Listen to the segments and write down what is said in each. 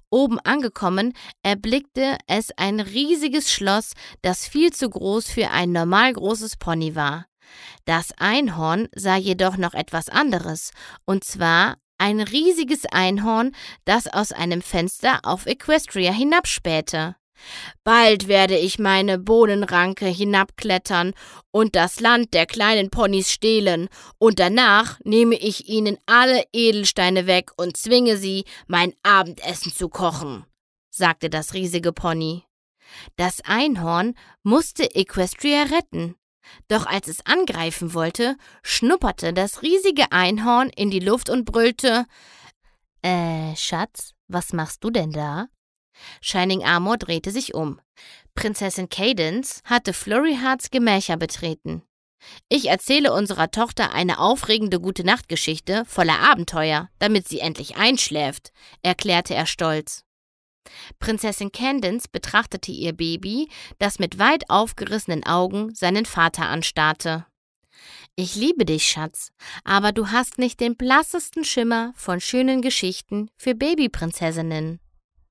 Oben angekommen, erblickte es ein riesiges Schloss, das viel zu groß für ein normal großes Pony war. Das Einhorn sah jedoch noch etwas anderes, und zwar ein riesiges Einhorn, das aus einem Fenster auf Equestria hinabspähte. »Bald werde ich meine Bohnenranke hinabklettern und das Land der kleinen Ponys stehlen, und danach nehme ich ihnen alle Edelsteine weg und zwinge sie, mein Abendessen zu kochen«, sagte das riesige Pony. Das Einhorn musste Equestria retten. Doch als es angreifen wollte, schnupperte das riesige Einhorn in die Luft und brüllte: Schatz, was machst du denn da? Shining Armor drehte sich um. Prinzessin Cadance hatte Flurry Hearts Gemächer betreten. »Ich erzähle unserer Tochter eine aufregende Gute-Nacht-Geschichte voller Abenteuer, damit sie endlich einschläft«, erklärte er stolz. Prinzessin Cadance betrachtete ihr Baby, das mit weit aufgerissenen Augen seinen Vater anstarrte. »Ich liebe dich, Schatz, aber du hast nicht den blassesten Schimmer von schönen Geschichten für Babyprinzessinnen.«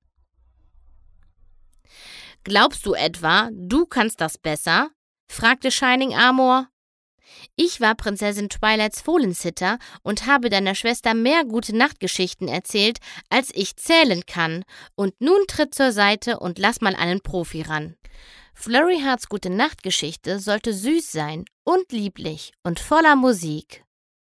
»Glaubst du etwa, du kannst das besser?«, fragte Shining Armor. »Ich war Prinzessin Twilights Fohlensitter und habe deiner Schwester mehr Gute-Nacht-Geschichten erzählt, als ich zählen kann. Und nun tritt zur Seite und lass mal einen Profi ran.« Flurry Hearts Gute-Nacht-Geschichte sollte süß sein und lieblich und voller Musik.